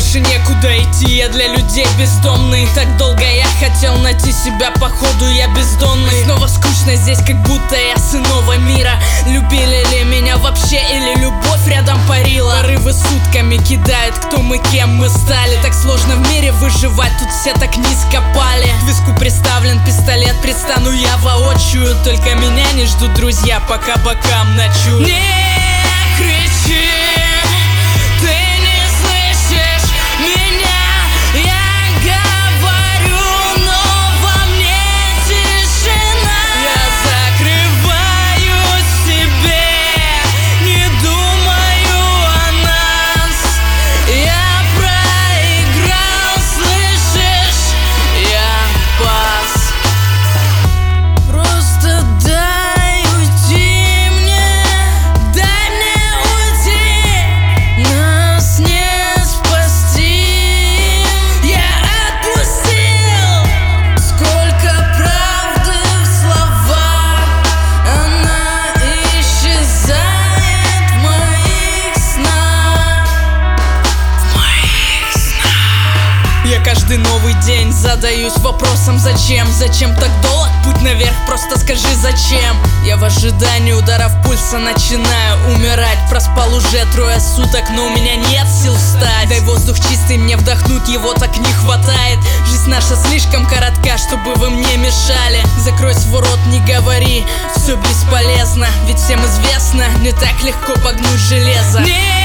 больше некуда идти, я для людей бездомный. Так долго я хотел найти себя, походу я бездонный. Снова скучно здесь, как будто я с иного мира. Любили ли меня вообще, или любовь рядом парила? Порывы сутками кидают, кто мы, кем мы стали. Так сложно в мире выживать, тут все так низко пали. К виску приставлен пистолет, предстану я воочию. Только меня не ждут друзья, пока бокам ночую. Не кричи, ты не слышишь меня, я говорю, но во мне тишина. Я закрываю себе, не думаю о нас. Я проиграл, слышишь, я пас. Просто дай уйти мне, дай мне уйти. Нас не спасти. Я отпустил. Сколько правды в словах, она исчезает в моих снах. Я каждый новый день задаюсь вопросом, зачем? Зачем так долг? Путь наверх, просто скажи зачем. Я в ожидании ударов пульса начинаю умирать. Проспал уже 3 суток, но у меня нет сил встать. Дай воздух чистый мне вдохнуть, его так не хватает. Жизнь наша слишком коротка, чтобы вы мне мешали. Закрой свой рот, не говори, все бесполезно. Ведь всем известно, не так легко погнуть железо.